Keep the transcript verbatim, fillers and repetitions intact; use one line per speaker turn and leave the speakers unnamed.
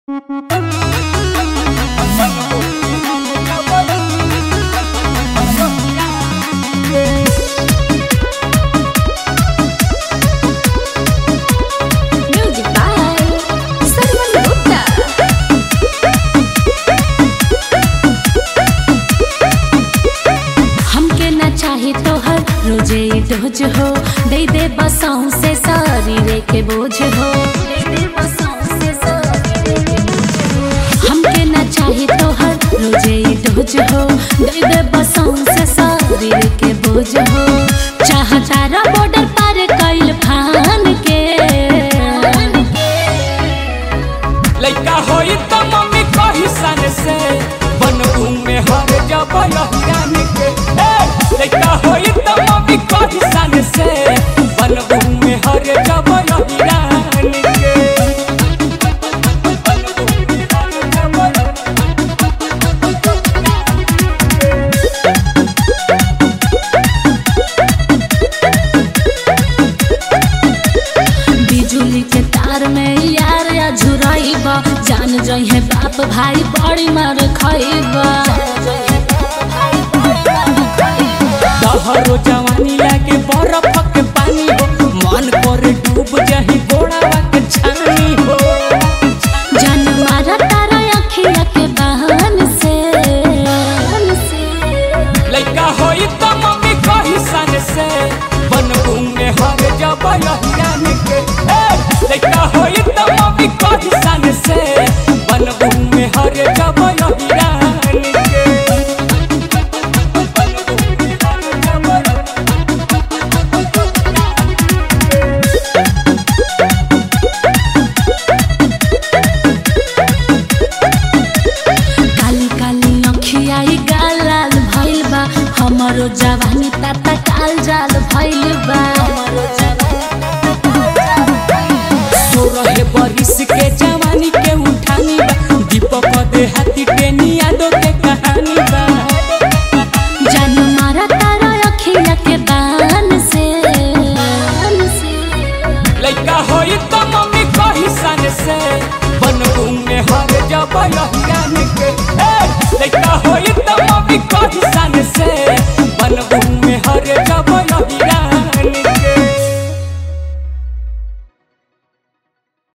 रोज हो दे दे बसाऊं से सारी रे के बोझ हो हमके ना चाही तो हर रोजे डोज हो दे दे बसाऊं से सारी रे के बोझ हो चाहता रा बॉर्डर पार कइल फान के
लइका होई त मम्मी कही सन से बनू में हर जब लहिरान के लइका होई त मम्मी कही सन से बनू में हर जब लहिरान के
बिजुली के तार में यार या झुराइबा जान जई है बाप भाई बड़ी मार खाइबा
तहरो जवानी लागे बरफ के पानी हो मन करे डूब जाही गोड़ावा के छानी हो
जान मारा तारा अखिया के बहन से
लइका होई त मम्मी कही सन से बनू में हर जब लहिरान के लइका होई त मम्मी कही सन से बनू में हर जब लहिरान के
काली काली अखिया ई गाल लाल भइल बा हमरो जवानी ताता काल जाल भइल बा
सो रहे बरिस के